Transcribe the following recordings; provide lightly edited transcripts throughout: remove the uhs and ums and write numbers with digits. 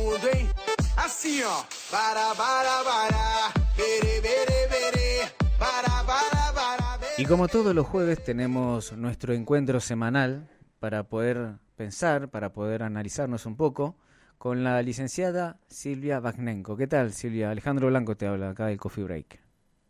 mundo, hein? Assim, ó. Para, bere, bere, bere. Para, bere. Y como todos los jueves tenemos nuestro encuentro semanal para poder pensar, para poder analizarnos un poco con la licenciada Silvia Bagnenko. ¿Qué tal, Silvia? Alejandro Blanco te habla acá del Coffee Break.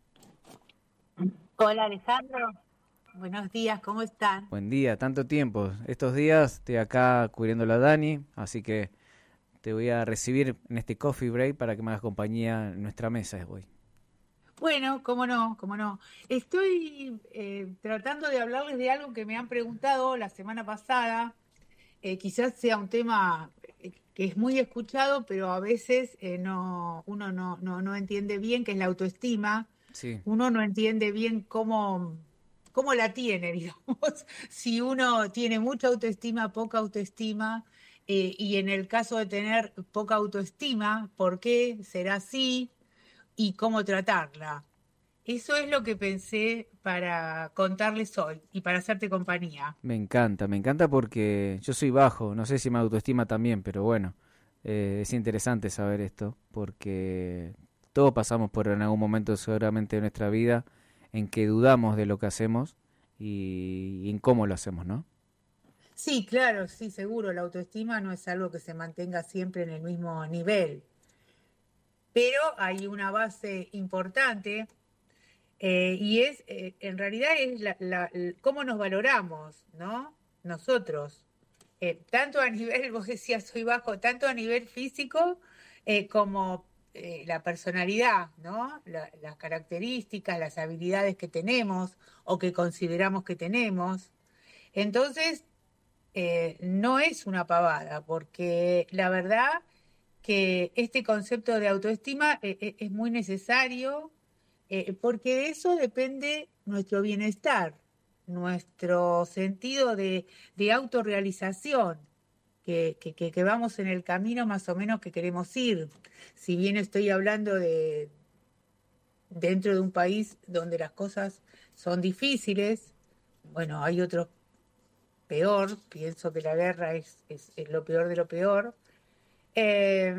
Hola Alejandro, buenos días, ¿cómo están? Buen día, tanto tiempo. Estos días estoy acá cubriéndolo a Dani, así que te voy a recibir en este Coffee Break para que me hagas compañía en nuestra mesa hoy. Bueno, cómo no, cómo no. Estoy tratando de hablarles de algo que me han preguntado la semana pasada. Quizás sea un tema que es muy escuchado, pero a veces uno no entiende bien, que es la autoestima. Sí. Uno no entiende bien cómo la tiene, digamos, si uno tiene mucha autoestima, poca autoestima, y en el caso de tener poca autoestima, ¿por qué será así? Y cómo tratarla. Eso es lo que pensé para contarles hoy y para hacerte compañía. Me encanta porque yo soy bajo, no sé si mi autoestima también, pero bueno, es interesante saber esto porque todos pasamos por en algún momento seguramente de nuestra vida en que dudamos de lo que hacemos y en cómo lo hacemos, ¿no? Sí, claro, sí, seguro, la autoestima no es algo que se mantenga siempre en el mismo nivel, pero hay una base importante. Y en realidad es cómo nos valoramos, ¿no? Nosotros. Tanto a nivel, vos decías, soy bajo, tanto a nivel físico como la personalidad, ¿no? Las características, las habilidades que tenemos o que consideramos que tenemos. Entonces, no es una pavada, porque la verdad que este concepto de autoestima es muy necesario porque de eso depende nuestro bienestar, nuestro sentido de autorrealización, que vamos en el camino más o menos que queremos ir. Si bien estoy hablando de dentro de un país donde las cosas son difíciles, bueno, hay otros peor, pienso que la guerra es lo peor de lo peor. Eh,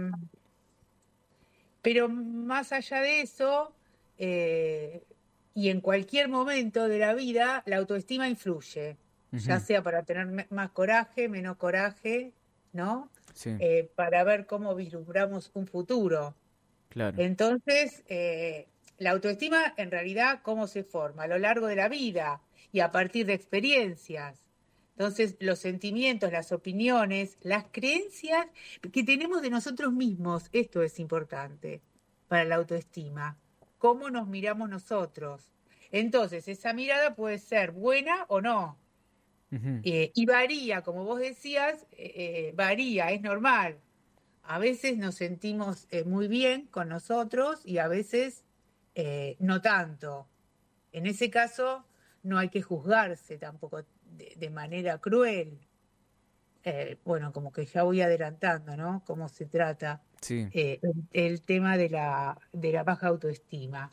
Pero más allá de eso, eh, y en cualquier momento de la vida, la autoestima influye, ya Ujú. sea para tener más coraje, menos coraje, ¿no? Sí, Para ver cómo vislumbramos un futuro. claro. Entonces, la autoestima en realidad, ¿cómo se forma? A lo largo de la vida y a partir de experiencias. Entonces, los sentimientos, las opiniones, las creencias que tenemos de nosotros mismos, esto es importante para la autoestima. ¿Cómo nos miramos nosotros? Entonces, esa mirada puede ser buena o no. Ujú. Y varía, como vos decías, varía, es normal. A veces nos sentimos muy bien con nosotros y a veces no tanto. En ese caso, no hay que juzgarse tampoco de manera cruel. Bueno, como que ya voy adelantando, ¿no? Cómo se trata Sí. el tema de la baja autoestima.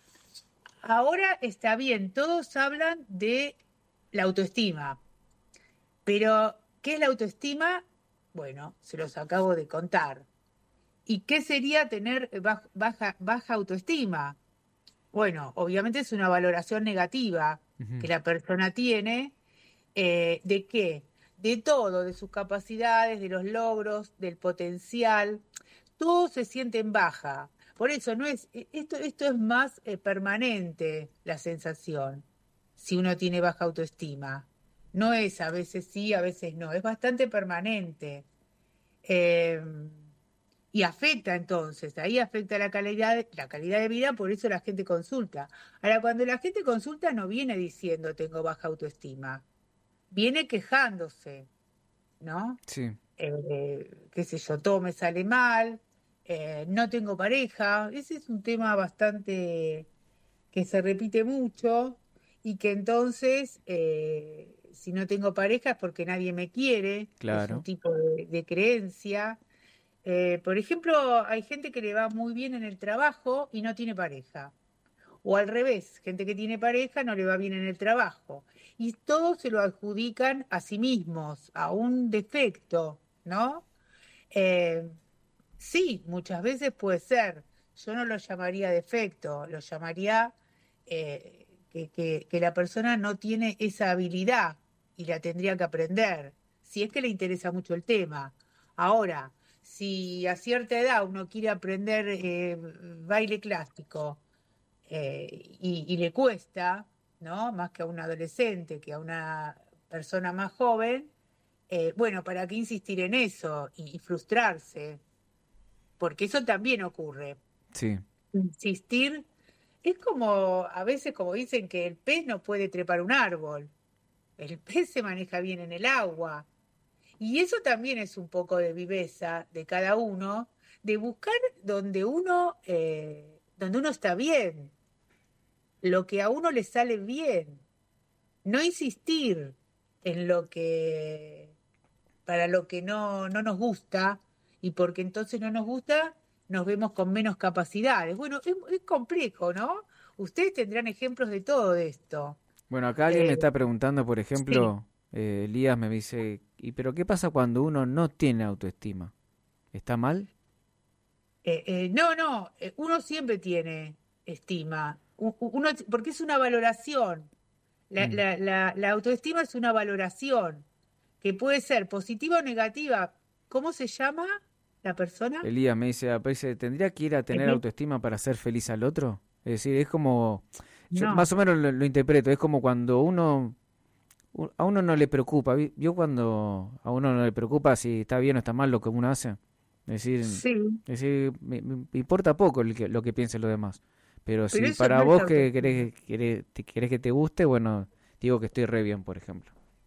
Ahora está bien, todos hablan de la autoestima, pero ¿qué es la autoestima? Bueno, se los acabo de contar. ¿Y qué sería tener baja autoestima? Bueno, obviamente es una valoración negativa que Ujú. la persona tiene. ¿De qué? De todo, de sus capacidades, de los logros, del potencial. Todo se siente en baja. Por eso no es, esto es más permanente la sensación, si uno tiene baja autoestima. No es a veces sí, a veces no, es bastante permanente. Eh, y afecta entonces, ahí afecta la calidad de vida, por eso la gente consulta. Ahora, cuando la gente consulta no viene diciendo tengo baja autoestima, viene quejándose, ¿no? Sí, Qué sé yo, todo me sale mal, no tengo pareja, ese es un tema bastante que se repite mucho y que entonces, si no tengo pareja es porque nadie me quiere, es un claro. tipo de creencia. Por ejemplo, hay gente que le va muy bien en el trabajo y no tiene pareja. O al revés, gente que tiene pareja no le va bien en el trabajo. Y todos se lo adjudican a sí mismos, a un defecto, ¿no? Eh, Sí, muchas veces puede ser. Yo no lo llamaría defecto, lo llamaría que la persona no tiene esa habilidad y la tendría que aprender, si es que le interesa mucho el tema. Ahora, si a cierta edad uno quiere aprender baile clásico y le cuesta, ¿no? Más que a un adolescente, que a una persona más joven, bueno, ¿para qué insistir en eso y frustrarse? Porque eso también ocurre. Sí. Insistir es como, a veces como dicen que el pez no puede trepar un árbol, el pez se maneja bien en el agua. Y eso también es un poco de viveza de cada uno, de buscar donde uno está bien, lo que a uno le sale bien, no insistir en lo que, para lo que no nos gusta, y porque entonces no nos gusta, nos vemos con menos capacidades. Bueno, es complejo, ¿no? Ustedes tendrán ejemplos de todo esto. Bueno, acá alguien me Eh, está preguntando, por sí, ejemplo, Elías me dice, ¿y pero qué pasa cuando uno no tiene autoestima? ¿Está mal? no, uno siempre tiene estima, uno, porque es una valoración. Mm. La autoestima es una valoración que puede ser positiva o negativa. ¿Cómo se llama la persona? Elías me dice, ¿tendría que ir a tener Eli- autoestima para hacer feliz al otro? Es decir, es como, yo No, más o menos lo interpreto, es como cuando a uno no le preocupa, yo cuando a uno no le preocupa si está bien o está mal lo que uno hace, sí, me importa poco lo que piensen los demás, pero pero si eso para no es vos que autoestima. querés que te guste, bueno, digo que estoy re bien, por ejemplo.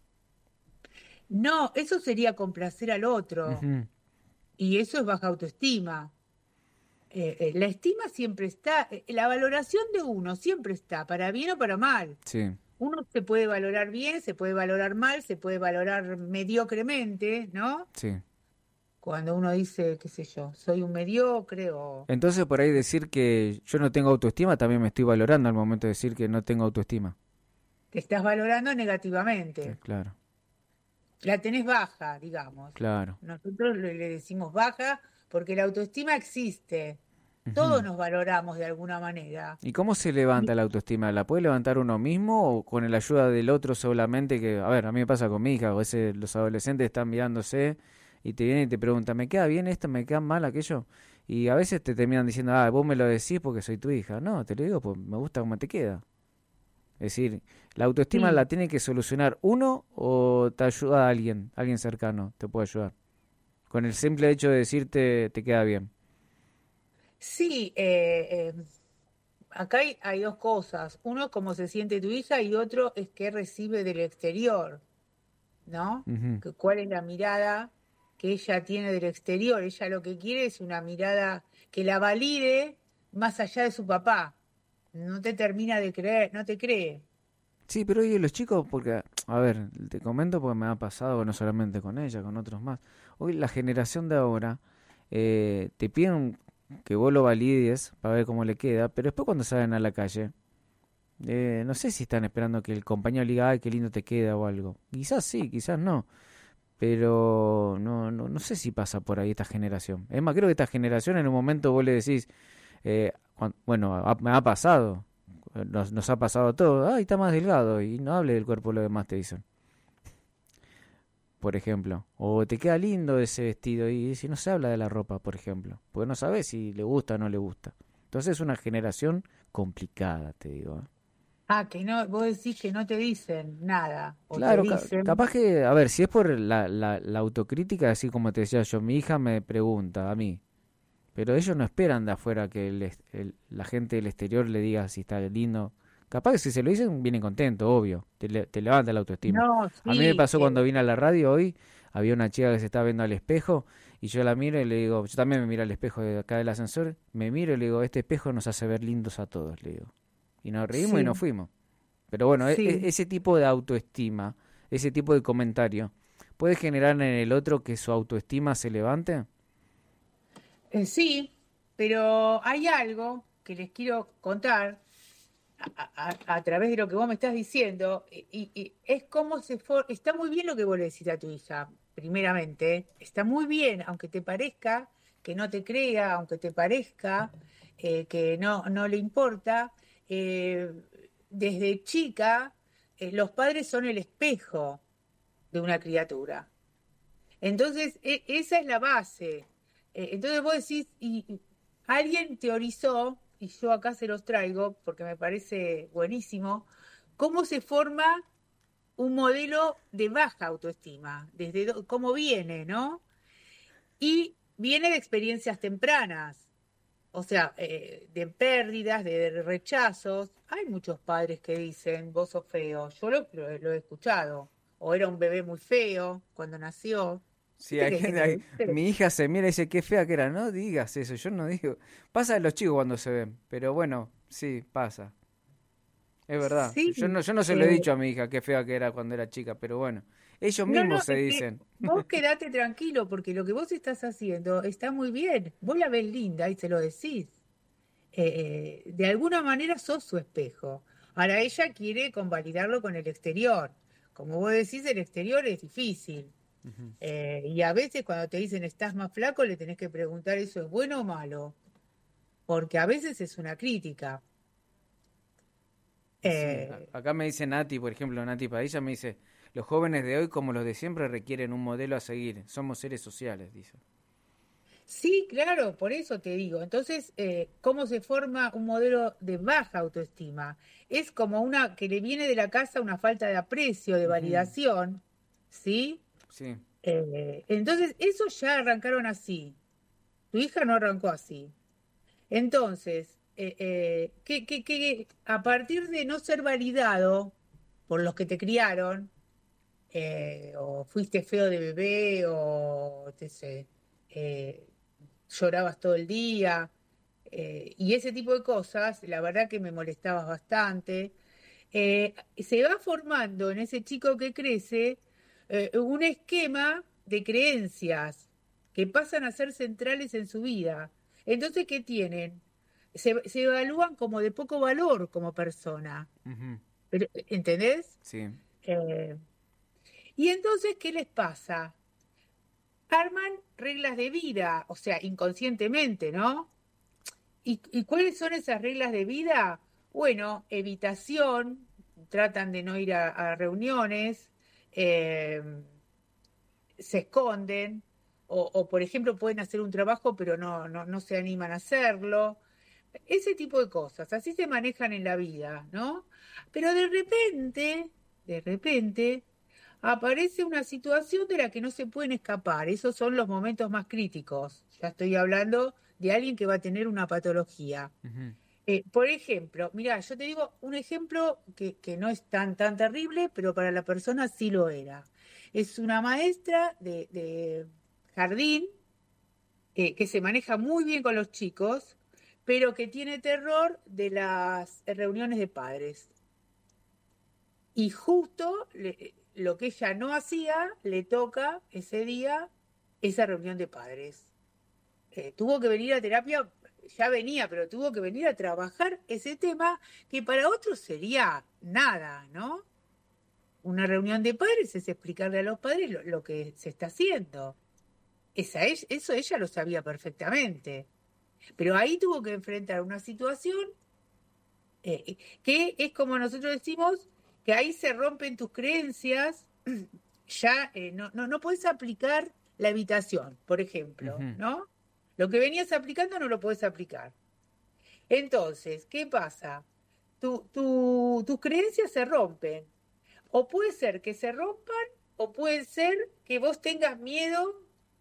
No, eso sería complacer al otro Ujú. y eso es baja autoestima. La estima siempre está, la valoración de uno siempre está, para bien o para mal. Sí, Uno se puede valorar bien, se puede valorar mal, se puede valorar mediocremente, ¿no? sí. Cuando uno dice, qué sé yo, soy un mediocre o Entonces por ahí decir que yo no tengo autoestima, también me estoy valorando al momento de decir que no tengo autoestima. te estás valorando negativamente. Claro, La tenés baja, digamos. claro. Nosotros le decimos baja porque la autoestima existe. Todos Ujú. nos valoramos de alguna manera. ¿Y cómo se levanta la autoestima? ¿La puede levantar uno mismo o con la ayuda del otro solamente? Que, a ver, a mí me pasa con mi hija, a veces los adolescentes están mirándose y te vienen y te preguntan, ¿me queda bien esto? ¿Me queda mal aquello? Y a veces te terminan diciendo, ah, vos me lo decís porque soy tu hija. No, te lo digo porque me gusta cómo te queda. Es decir, ¿la autoestima la Sí, tiene que solucionar uno o te ayuda alguien cercano, te puede ayudar? Con el simple hecho de decirte, te queda bien. sí, acá hay dos cosas. Uno es cómo se siente tu hija y otro es qué recibe del exterior, ¿no? Ujú. Cuál es la mirada que ella tiene del exterior. Ella lo que quiere es una mirada que la valide más allá de su papá. No te termina de creer, no te cree. Sí, pero hoy los chicos, porque, a ver, te comento porque me ha pasado no solamente con ella, con otros más. Hoy la generación de ahora te piden que vos lo valides para ver cómo le queda, pero después cuando salen a la calle, no sé si están esperando que el compañero le diga, ay, qué lindo te queda o algo. Quizás sí, quizás no, pero no sé si pasa por ahí esta generación. Es más, creo que esta generación en un momento vos le decís, bueno, me ha pasado, nos ha pasado todo, ay, está más delgado y no hable del cuerpo lo demás, te dicen, por ejemplo. O te queda lindo ese vestido y si no se habla de la ropa, por ejemplo, porque no sabes si le gusta o no le gusta. Entonces es una generación complicada, te digo. ¿Eh? Ah, que no, vos decís que no te dicen nada, o te Claro, dicen, capaz que, a ver, si es por la autocrítica, así como te decía yo, mi hija me pregunta a mí, pero ellos no esperan de afuera que la gente del exterior le diga si está lindo. Capaz que si se lo dicen, vienen contentos, obvio. Te levanta la autoestima. no, A mí me sí, pasó cuando vine a la radio hoy, había una chica que se estaba viendo al espejo y yo la miro y le digo, yo también me miro al espejo de acá del ascensor, me miro y le digo, este espejo nos hace ver lindos a todos, le digo. Y nos reímos y nos sí, fuimos. Pero bueno, sí. ese tipo de autoestima, ese tipo de comentario, ¿puede generar en el otro que su autoestima se levante? Sí, pero hay algo que les quiero contar a través de lo que vos me estás diciendo, y es cómo está muy bien lo que vos le decís a tu hija, primeramente, está muy bien, aunque te parezca que no te crea, aunque te parezca, que no le importa, desde chica, los padres son el espejo de una criatura. Entonces, esa es la base. Entonces vos decís, y alguien teorizó, y yo acá se los traigo porque me parece buenísimo, cómo se forma un modelo de baja autoestima, cómo viene, ¿no? Y viene de experiencias tempranas, o sea, de pérdidas, de rechazos. Hay muchos padres que dicen, vos sos feo. Yo lo he escuchado. O era un bebé muy feo cuando nació. Sí, Viste hay que hay gente, gente que dice, mi hija se mira y dice, qué fea que era. No digas eso, yo no digo. Pasa de los chicos cuando se ven, pero bueno, sí, pasa. Es verdad. sí, Yo no se lo he eh, dicho a mi hija qué fea que era cuando era chica, pero bueno, ellos no, mismos se es que dicen. vos quedate tranquilo porque lo que vos estás haciendo está muy bien. Vos la ves linda y se lo decís. De alguna manera sos su espejo. Ahora ella quiere convalidarlo con el exterior. Como vos decís, el exterior es difícil. Ujú. Y a veces cuando te dicen estás más flaco, le tenés que preguntar eso es bueno o malo, porque a veces es una crítica. Sí, Eh, acá me dice Nati, por ejemplo, Nati Padilla me dice, los jóvenes de hoy como los de siempre requieren un modelo a seguir, somos seres sociales, dice. sí, claro, por eso te digo. Entonces, ¿cómo se forma un modelo de baja autoestima? Es como una que le viene de la casa una falta de aprecio, de Ujú. validación, ¿sí? Sí, Entonces, eso ya arrancaron así. Tu hija no arrancó así. Entonces, a partir de no ser validado por los que te criaron, o fuiste feo de bebé, o te sé, eh, llorabas todo el día, y ese tipo de cosas, la verdad que me molestabas bastante, se va formando en ese chico que crece un esquema de creencias que pasan a ser centrales en su vida. Entonces, ¿qué tienen? Se evalúan como de poco valor como persona. ujú, ¿Entendés? sí, Eh, y entonces, ¿qué les pasa? Arman reglas de vida, o sea, inconscientemente, ¿no? ¿Y cuáles son esas reglas de vida? Bueno, evitación, tratan de no ir a reuniones, eh, se esconden, por ejemplo pueden hacer un trabajo pero no se animan a hacerlo. Ese tipo de cosas, así se manejan en la vida, ¿no? Pero de repente, aparece una situación de la que no se pueden escapar. Esos son los momentos más críticos. Ya estoy hablando de alguien que va a tener una patología. ujú, Por ejemplo, mira, yo te digo un ejemplo que no es tan terrible, pero para la persona sí lo era. Es una maestra de jardín que se maneja muy bien con los chicos, pero que tiene terror de las reuniones de padres. Y justo lo que ella no hacía, le toca ese día esa reunión de padres. Tuvo que venir a terapia, ya venía, pero tuvo que venir a trabajar ese tema que para otros sería nada, ¿no? Una reunión de padres es explicarle a los padres lo que se está haciendo. Eso ella lo sabía perfectamente. Pero ahí tuvo que enfrentar una situación que es como nosotros decimos, que ahí se rompen tus creencias, ya no puedes aplicar la evitación, por ejemplo, ujú, ¿no? Lo que venías aplicando no lo puedes aplicar. Entonces, ¿qué pasa? Tus creencias se rompen. O puede ser que se rompan, o puede ser que vos tengas miedo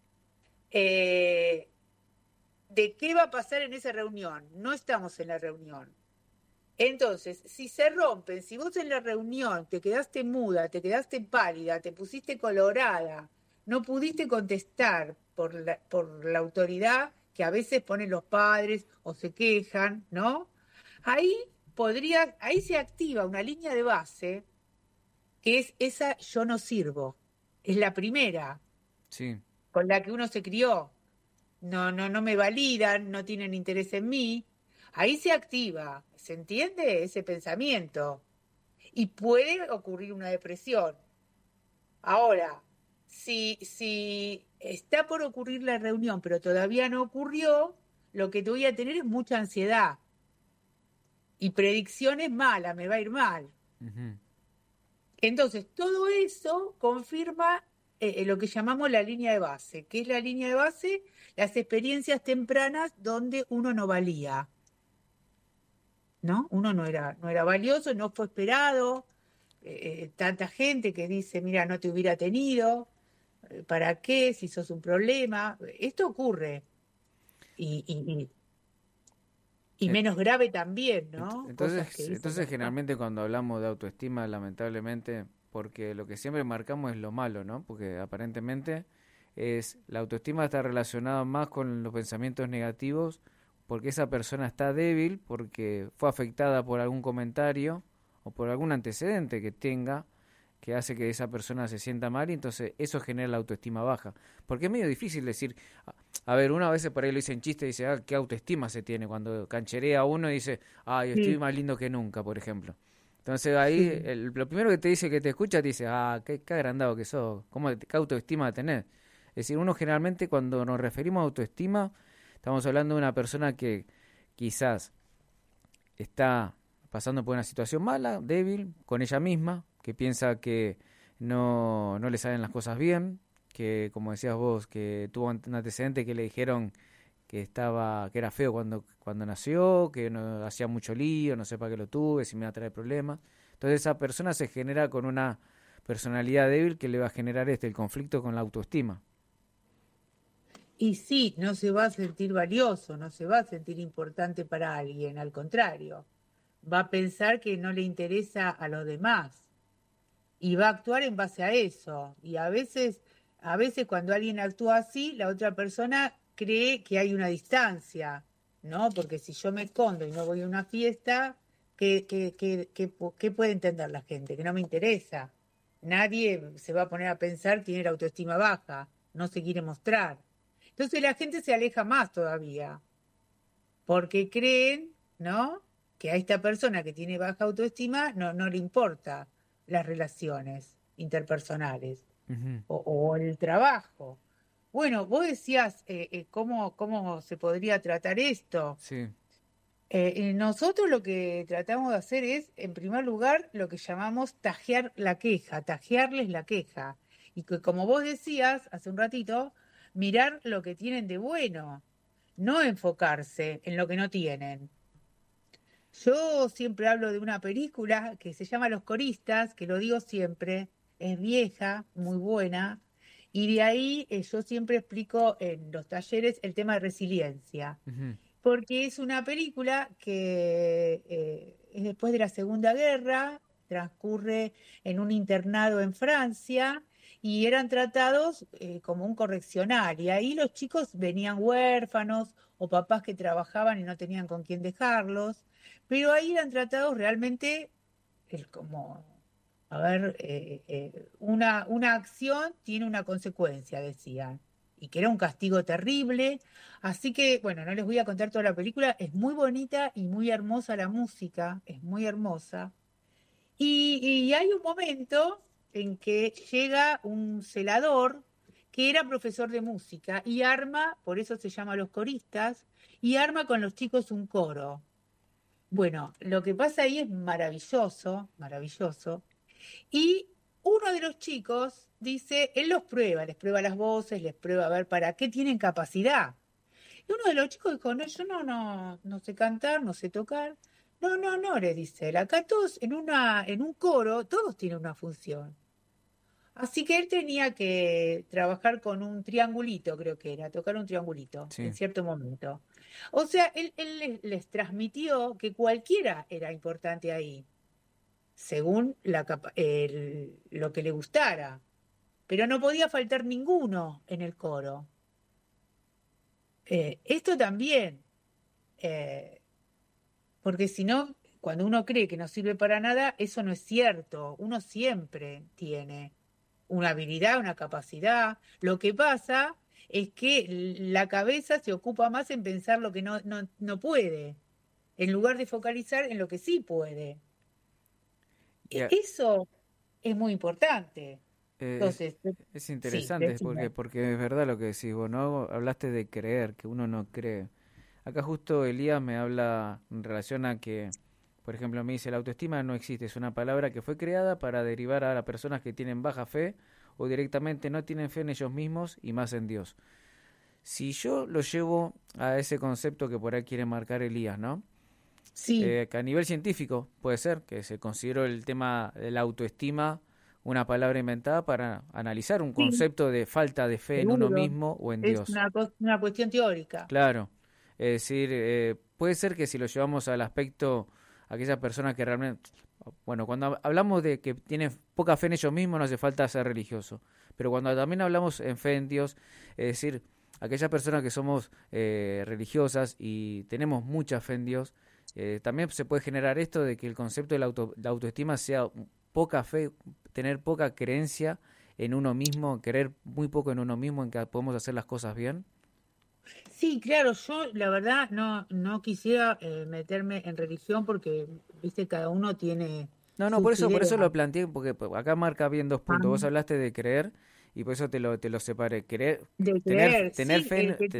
eh, de qué va a pasar en esa reunión. No estamos en la reunión. Entonces, si se rompen, si vos en la reunión te quedaste muda, te quedaste pálida, te pusiste colorada, no pudiste contestar por la autoridad que a veces ponen los padres o se quejan, ¿no? Ahí ahí se activa una línea de base que es esa yo no sirvo. Es la primera sí, con la que uno se crió. No me validan, no tienen interés en mí. Ahí se activa, ¿se entiende? Ese pensamiento. Y puede ocurrir una depresión. Ahora, si está por ocurrir la reunión, pero todavía no ocurrió, lo que te voy a tener es mucha ansiedad y predicciones malas, me va a ir mal. Ujú. Entonces, todo eso confirma lo que llamamos la línea de base. ¿Qué es la línea de base? Las experiencias tempranas donde uno no valía, ¿no? Uno no era valioso, no fue esperado. Tanta gente que dice, mira, no te hubiera tenido, ¿para qué? Si sos un problema. Esto ocurre. Y, y, y- y Et- menos grave también, ¿no? Cosas que dicen Entonces los demás. generalmente cuando hablamos de autoestima, lamentablemente, porque lo que siempre marcamos es lo malo, ¿no? Porque aparentemente la autoestima está relacionada más con los pensamientos negativos, porque esa persona está débil, porque fue afectada por algún comentario o por algún antecedente que tenga que hace que esa persona se sienta mal y entonces eso genera la autoestima baja. Porque es medio difícil decir, a ver, uno a veces por ahí lo dice en chiste y dice, ah, qué autoestima se tiene cuando cancherea a uno y dice, ay, estoy Sí, más lindo que nunca, por ejemplo. Entonces ahí sí. lo primero que te dice que te escucha te dice, ah, qué agrandado que sos, qué autoestima tenés. Es decir, uno generalmente cuando nos referimos a autoestima, estamos hablando de una persona que quizás está pasando por una situación mala, débil, con ella misma, que piensa que no le salen las cosas bien, que como decías vos, que tuvo un antecedente que le dijeron que era feo cuando nació, que no hacía mucho lío, no sé para qué lo tuve, si me va a traer problemas. Entonces esa persona se genera con una personalidad débil que le va a generar el conflicto con la autoestima. Y sí, no se va a sentir valioso, no se va a sentir importante para alguien, al contrario, va a pensar que no le interesa a los demás y va a actuar en base a eso. Y a veces cuando alguien actúa así, la otra persona cree que hay una distancia, ¿no? Porque si yo me escondo y no voy a una fiesta, ¿qué puede entender la gente? Que no me interesa. Nadie se va a poner a pensar tiene la autoestima baja, no se quiere mostrar. Entonces la gente se aleja más todavía, porque creen, ¿no? Que a esta persona que tiene baja autoestima no le importa las relaciones interpersonales Ujú. o el trabajo. Bueno, vos decías cómo se podría tratar esto. Sí. Nosotros lo que tratamos de hacer es, en primer lugar, lo que llamamos tajear la queja, tajearles la queja. Y que, como vos decías hace un ratito, mirar lo que tienen de bueno, no enfocarse en lo que no tienen. Yo siempre hablo de una película que se llama Los Coristas, que lo digo siempre, es vieja, muy buena, y de ahí yo siempre explico en los talleres el tema de resiliencia, Ujú. porque es una película que es después de la Segunda Guerra, transcurre en un internado en Francia y eran tratados como un correccional, y ahí los chicos venían huérfanos o papás que trabajaban y no tenían con quién dejarlos. Pero ahí eran tratados realmente como, a ver, una acción tiene una consecuencia, decían, y que era un castigo terrible. Así que, bueno, no les voy a contar toda la película, es muy bonita y muy hermosa la música, es muy hermosa. Y hay un momento en que llega un celador que era profesor de música y arma, por eso se llama Los Coristas, y arma con los chicos un coro. Bueno, lo que pasa ahí es maravilloso, maravilloso. Y uno de los chicos dice, él los prueba, les prueba las voces, les prueba a ver para qué tienen capacidad. Y uno de los chicos dijo, no, yo no sé cantar, no sé tocar. No, le dice él, acá todos en un coro, todos tienen una función. Así que él tenía que trabajar con un triangulito, creo que era, tocar un triangulito en Sí. cierto momento. O sea, él les transmitió que cualquiera era importante ahí, según lo que le gustara, pero no podía faltar ninguno en el coro. Esto también, eh, porque si no, cuando uno cree que no sirve para nada, eso no es cierto. Uno siempre tiene una habilidad, una capacidad. Lo que pasa es que la cabeza se ocupa más en pensar lo que no puede, en lugar de focalizar en lo que sí puede. Y, Eso es muy importante. Es, Entonces, es sí, interesante decime. porque es verdad lo que decís vos, ¿no? Hablaste de creer, que uno no cree. Acá justo Elías me habla en relación a que, por ejemplo, me dice, la autoestima no existe, es una palabra que fue creada para derivar a las personas que tienen baja fe o directamente no tienen fe en ellos mismos y más en Dios. Si yo lo llevo a ese concepto que por ahí quiere marcar Elías, ¿no? Sí, Que a nivel científico puede ser que se consideró el tema de la autoestima una palabra inventada para analizar un sí, concepto de falta de fe en uno seguro. mismo o en Es Dios. una cuestión teórica. Claro, es decir, puede ser que si lo llevamos al aspecto, aquellas personas que realmente, bueno, cuando hablamos de que tienen poca fe en ellos mismos no hace falta ser religioso, pero cuando también hablamos en fe en Dios, es decir, aquellas personas que somos religiosas y tenemos mucha fe en Dios, también se puede generar esto de que el concepto de la autoestima sea poca fe, tener poca creencia en uno mismo, creer muy poco en uno mismo, en que podemos hacer las cosas bien. Sí, claro, yo la verdad no quisiera meterme en religión porque, viste, cada uno tiene No, no, sus por ideas. eso lo planteé, porque acá marca bien dos Ah, puntos. Vos hablaste de creer y por eso te lo separé. Creer, de creer, tener sí, fe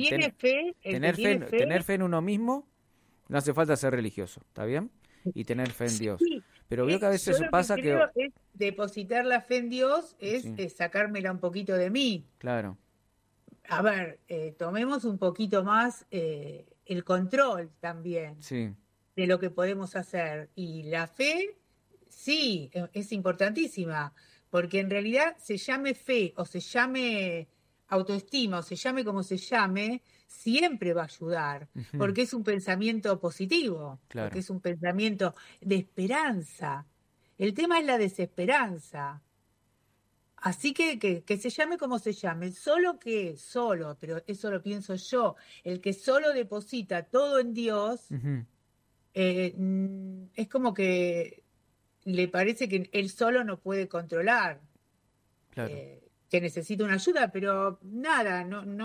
el que tiene tener fe, fe en uno mismo, no hace falta ser religioso, ¿está bien? Y tener fe en Dios. sí, Pero veo que a yo veces lo que pasa que, creo es depositar la fe en Dios, sí, es sacármela un poquito de mí. claro, A ver, tomemos un poquito más el control también sí, de lo que podemos hacer. Y la fe, sí, es importantísima, porque en realidad se llame fe o se llame autoestima o se llame como se llame, siempre va a ayudar, ujú, porque es un pensamiento positivo, porque claro, es un pensamiento de esperanza. El tema es la desesperanza. Así que se llame como se llame, solo, pero eso lo pienso yo, el que solo deposita todo en Dios, ujú, es como que le parece que él solo no puede controlar, claro. que necesita una ayuda, pero nada,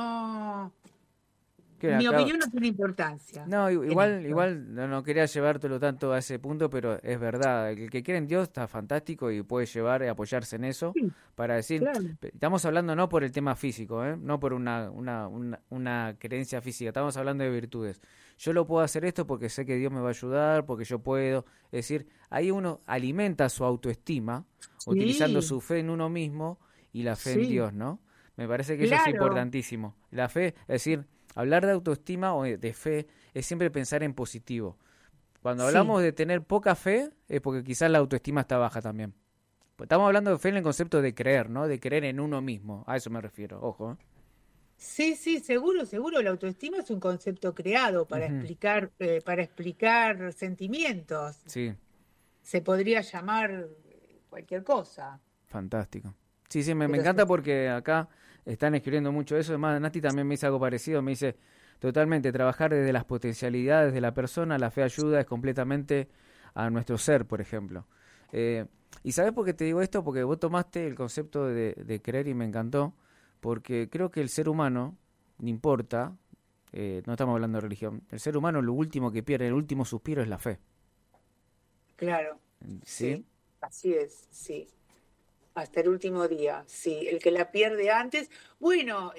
Que mi acá, opinión no tiene importancia no, en esto. igual no quería llevártelo tanto a ese punto, pero es verdad, el que cree en Dios está fantástico y puede llevar y apoyarse en eso Sí, para decir, claro. estamos hablando no por el tema físico, no por una creencia física, estamos hablando de virtudes. Yo lo puedo hacer esto porque sé que Dios me va a ayudar, porque yo puedo. Es decir, ahí uno alimenta su autoestima utilizando Sí, su fe en uno mismo y la fe en sí, Dios, ¿no? Me parece que eso es claro, importantísimo. La fe, es decir, hablar de autoestima o de fe es siempre pensar en positivo. Cuando sí. hablamos de tener poca fe es porque quizás la autoestima está baja también. Pues estamos hablando de fe en el concepto de creer, ¿no? De creer en uno mismo. A eso me refiero, ojo. Sí, sí, seguro, seguro. La autoestima es un concepto creado Ujú, para explicar sentimientos. sí, Se podría llamar cualquier cosa, fantástico. Sí, sí, me pero encanta porque acá están escribiendo mucho eso. Además, Nati también me dice algo parecido. Me dice, totalmente, trabajar desde las potencialidades de la persona, la fe ayuda es completamente a nuestro ser, por ejemplo. Eh, ¿Y sabes por qué te digo esto? Porque vos tomaste el concepto de creer y me encantó, porque creo que el ser humano, no importa, no estamos hablando de religión, el ser humano lo último que pierde, el último suspiro es la fe, claro, ¿sí? sí, así es, sí. Hasta el último día, sí. El que la pierde antes, bueno,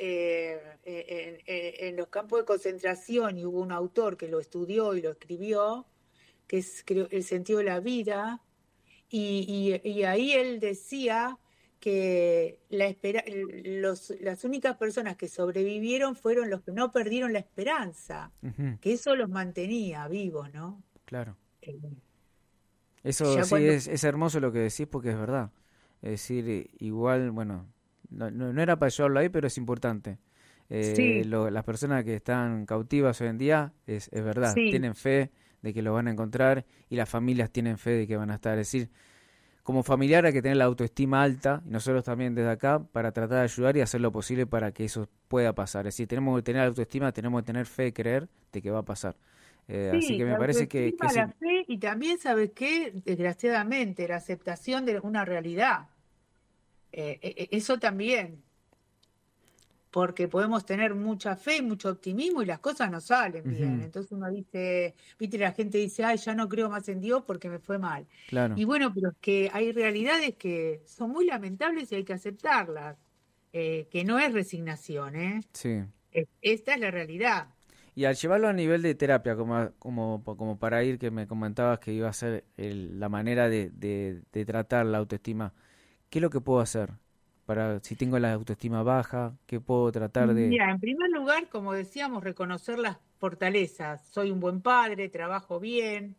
en los campos de concentración y hubo un autor que lo estudió y lo escribió, que es creo, El sentido de la vida. Y ahí él decía que las únicas personas que sobrevivieron fueron los que no perdieron la esperanza, Ujú, que eso los mantenía vivos, ¿no? claro. Eh, Eso ya sí, cuando... es hermoso lo que decís porque es verdad. Es decir, igual, bueno, no era para llevarlo ahí, pero es importante. Sí, Las personas que están cautivas hoy en día, es verdad, sí, tienen fe de que lo van a encontrar y las familias tienen fe de que van a estar. Es decir, como familiar hay que tener la autoestima alta y nosotros también desde acá para tratar de ayudar y hacer lo posible para que eso pueda pasar. Es decir, tenemos que tener autoestima, tenemos que tener fe y creer de que va a pasar. Así sí, que me la parece que autoestima, la fe y también, ¿sabes qué? Desgraciadamente, la aceptación de una realidad. Eso también. porque podemos tener mucha fe y mucho optimismo y las cosas no salen bien. Ujú, Entonces uno dice, viste, la gente dice, ay, ya no creo más en Dios porque me fue mal. claro, Y bueno, pero es que hay realidades que son muy lamentables y hay que aceptarlas, que no es resignación, ¿eh? sí. Esta es la realidad. Y al llevarlo a nivel de terapia, como para ir, que me comentabas que iba a ser la manera de tratar la autoestima, ¿qué es lo que puedo hacer? Para, si tengo la autoestima baja, ¿qué puedo tratar de...? Mira, en primer lugar, como decíamos, reconocer las fortalezas. Soy un buen padre, trabajo bien,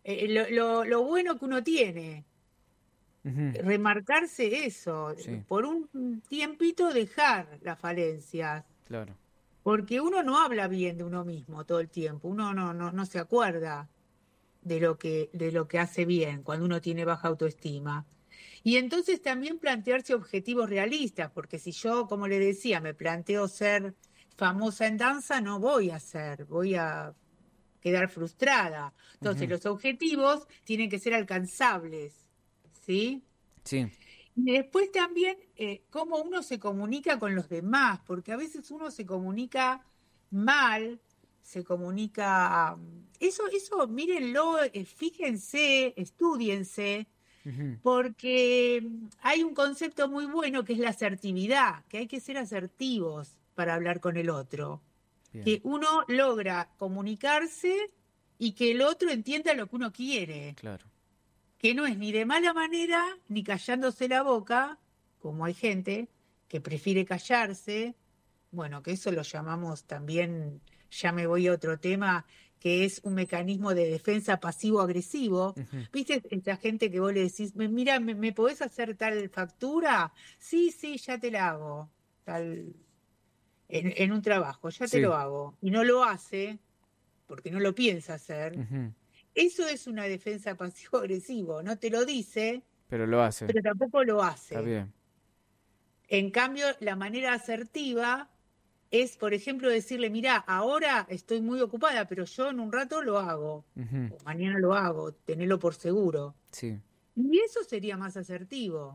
lo bueno que uno tiene. Ujú, Remarcarse eso, sí, por un tiempito dejar las falencias, claro. porque uno no habla bien de uno mismo todo el tiempo, uno no se acuerda de lo que hace bien cuando uno tiene baja autoestima. Y entonces también plantearse objetivos realistas, porque si yo, como le decía, me planteo ser famosa en danza, no voy a ser, voy a quedar frustrada. Entonces Ujú, los objetivos tienen que ser alcanzables, ¿sí? sí, Y después también cómo uno se comunica con los demás, porque a veces uno se comunica mal, se comunica... eso, mírenlo, fíjense, estudiense, ujú, porque hay un concepto muy bueno que es la asertividad, que hay que ser asertivos para hablar con el otro, bien, que uno logra comunicarse y que el otro entienda lo que uno quiere, claro. que no es ni de mala manera ni callándose la boca, como hay gente que prefiere callarse, bueno, que eso lo llamamos también, ya me voy a otro tema, que es un mecanismo de defensa pasivo-agresivo. Ujú, ¿Viste esta gente que vos le decís, mira, ¿me podés hacer tal factura? Sí, sí, ya te la hago, tal, en un trabajo, ya te sí, lo hago. Y no lo hace porque no lo piensa hacer. ujú, Eso es una defensa pasivo-agresivo, no te lo dice, pero lo hace, pero tampoco lo está hace. bien. En cambio, la manera asertiva es, por ejemplo, decirle, mira, ahora estoy muy ocupada, pero yo en un rato lo hago, Ujú, o mañana lo hago, tenelo por seguro. sí, Y eso sería más asertivo.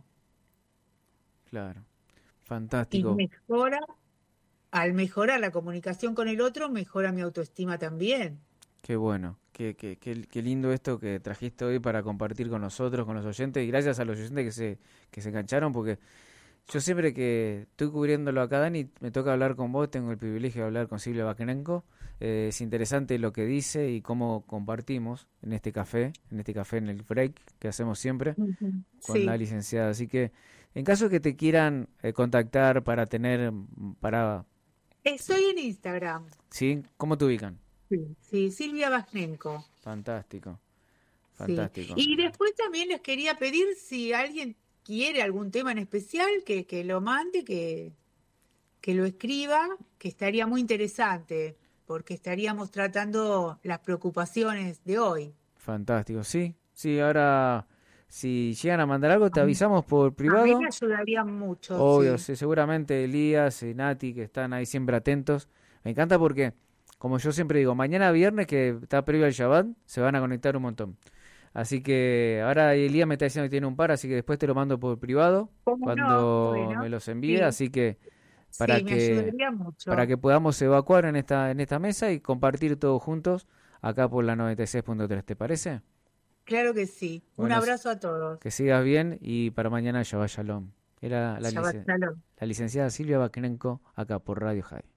claro. Y Fantástico. mejora, al mejorar la comunicación con el otro, mejora mi autoestima también. Qué bueno, qué lindo esto que trajiste hoy para compartir con nosotros, con los oyentes, y gracias a los oyentes que se engancharon, porque yo siempre que estoy cubriéndolo acá, Dani, me toca hablar con vos, tengo el privilegio de hablar con Silvia Bakrenenko. Es interesante lo que dice y cómo compartimos en este café, en el break que hacemos siempre Ujú. con la Sí. licenciada. Así que, en caso que te quieran contactar para tener, para, Estoy en Instagram. ¿sí? ¿Cómo te ubican? Sí, sí, Silvia Vasnenko. Fantástico, Sí. fantástico. Y después también les quería pedir si alguien quiere algún tema en especial, que lo mande, que lo escriba, que estaría muy interesante, porque estaríamos tratando las preocupaciones de hoy. Fantástico, sí, sí, ahora si llegan a mandar algo te A mí, avisamos por a mí me privado, ayudaría mucho, obvio, sí. sí, seguramente Elías y Nati que están ahí siempre atentos, me encanta porque, como yo siempre digo, mañana viernes que está previo al Shabbat, se van a conectar un montón, así que ahora Elías me está diciendo que tiene un par, así que después te lo mando por privado, ¿Cómo no? cuando me Bueno, los envíe, sí, así que para sí, me que, ayudaría para mucho. que podamos evacuar en esta mesa y compartir todos juntos acá por la 96.3, ¿te parece? Claro que sí. Un Bueno, abrazo a todos. que sigas bien y para mañana Shabbat Shalom. Era Shabbat shalom. la licenciada Silvia Bakrenko acá por Radio High.